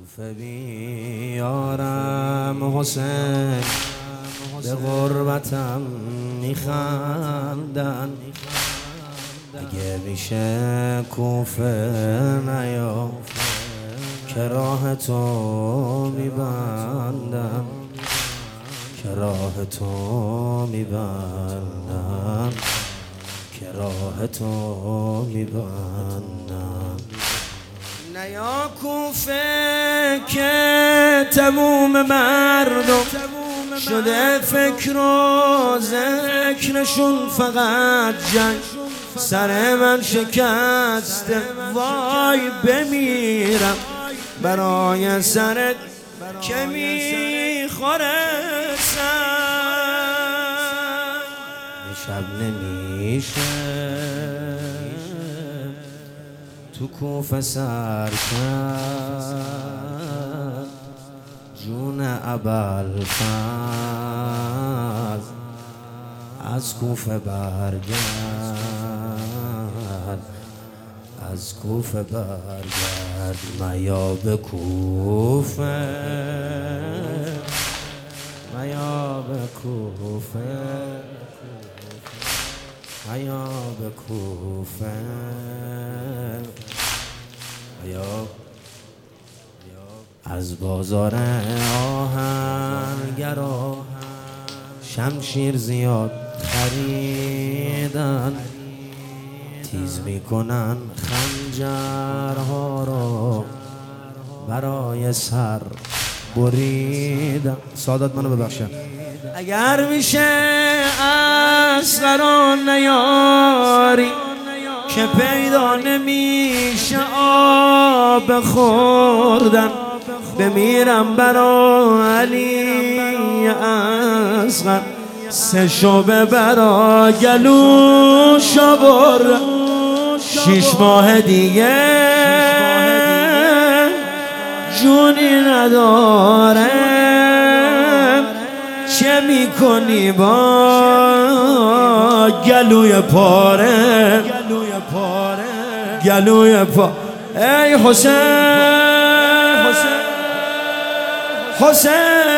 کوفه بیارم حسین، به غربتم میخندن. اگه میشه کوفه نیا که راه تو میبندم، که راه تو میبندم، که راه تو میبندم. نیا کوفه که تموم مردم شده فکر و ذکرشون فقط جنگ. سر من شکسته وای بمیرم برای سرت که میخوره سر. شب نمیشه تو کوفه سر کرد جون ابوالفضل، از کوفه برگرد، از کوفه برگرد. میا به کوفه، میا به کوفه، میا به کوفه، میا از بازار آهنگرا شمشیر زیاد خریدن، تیز میکنن خنجرها رو برای سر بریدن. سادات منو ببخشن. اگر میشه اصغران نیاری که پیدا نمیشه آب خوردن، بمیرم برا علی اصغر، سه شبه برا گلوشو بر. 6 ماه دیگه جونی نداره، چه میکنی با گلوی پاره، گلوی پاره. ای حسین، حسین